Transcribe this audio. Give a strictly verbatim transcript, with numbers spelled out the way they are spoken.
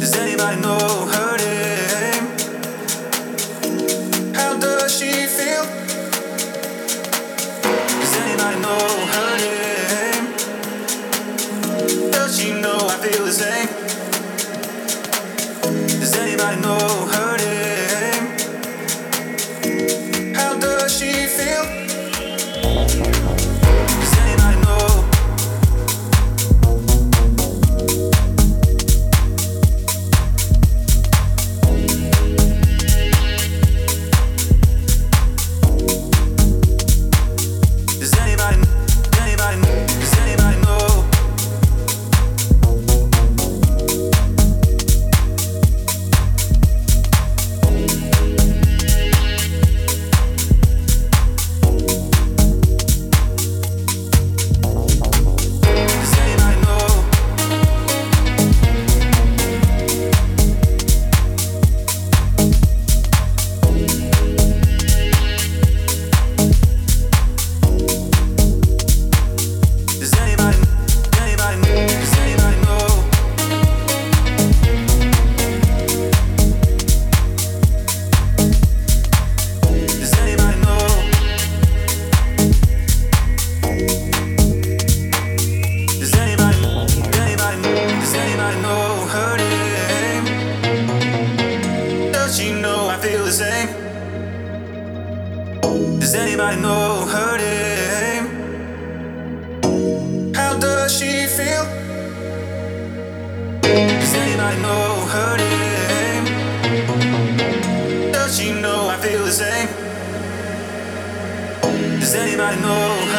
Does anybody know her name? How does she feel? Does anybody know her name? Does she know I feel the same? Does anybody know her name? How does she feel? Does anybody know? Does anybody, anybody, does anybody know? Does anybody know? Does anybody, anybody, does anybody know? Does anybody know? Does anybody, anybody, does anybody know her name? Does she know I feel the same? Does anybody know her name? How does she feel? Does anybody know her name? Does she know I feel the same? Does anybody know her